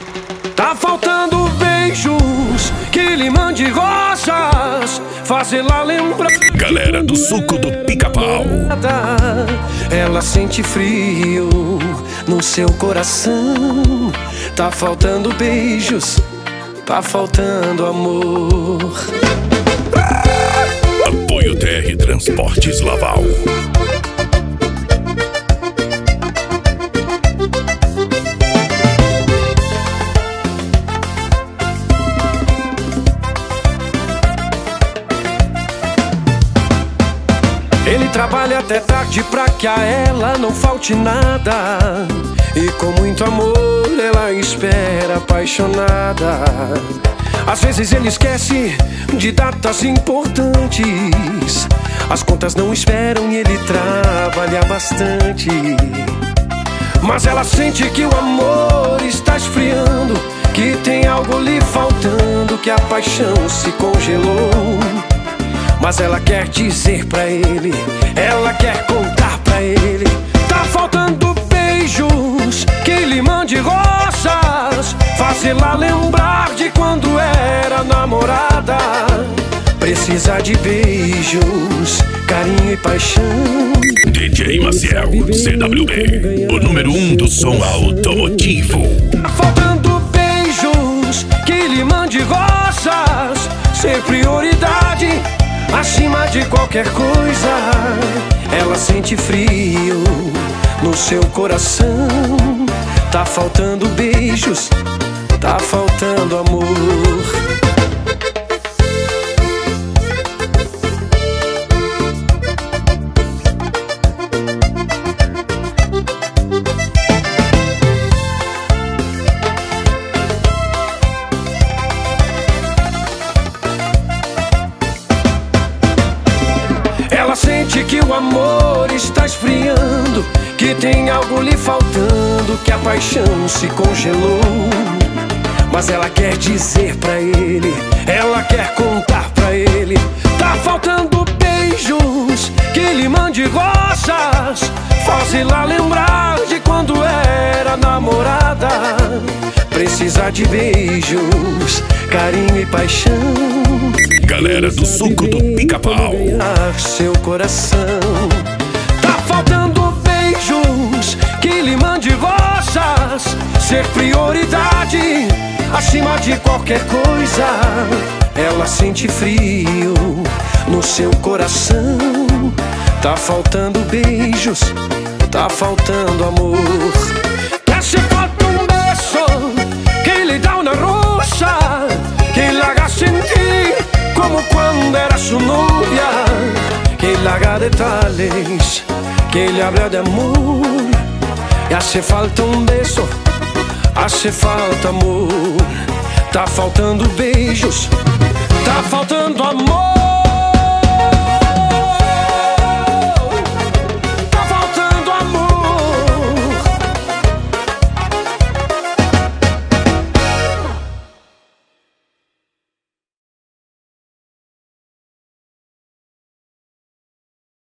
Tá faltando beijos que lhe mande rosas, fazê-la lembrar. Galera do suco do Pica-Pau. Ela sente frio no seu coração. Tá faltando beijos, tá faltando amor. Apoio TR Transportes Laval. Ele trabalha até tarde pra que a ela não falte nada, e com muito amor ela espera apaixonada. Às vezes ele esquece de datas importantes, as contas não esperam e ele trabalha bastante. Mas ela sente que o amor está esfriando, que tem algo lhe faltando, que a paixão se congelou. Mas ela quer dizer pra ele, ela quer contar pra ele. Tá faltando beijos que lhe mande rosas, fazê-la lembrar de quando era namorada. Precisa de beijos, carinho e paixão. DJ Maciel, CWB, o número 1 do som automotivo. Tá faltando beijos que lhe mande rosas, ser prioridade acima de qualquer coisa. Ela sente frio no seu coração. Tá faltando beijos, tá faltando amor. Ela sente que o amor está esfriando, que tem algo lhe faltando, que a paixão se congelou. Mas ela quer dizer pra ele, ela quer contar pra ele. Tá faltando beijos que lhe mande rosas, fazê-la lembrar de quando era namorada. Precisa de beijos, carinho e paixão. Galera do suco do Pica-Pau. Seu coração. Tá faltando beijos que lhe mande rosas, ser prioridade acima de qualquer coisa. Ela sente frio no seu coração. Tá faltando beijos, tá faltando amor. Hace falta un beso que le da una rosa, que la haga sentir como cuando era su novia, que la haga detalles, que le hable de amor. Y hace falta un beso, hace falta amor. Tá faltando beijos, tá faltando amor.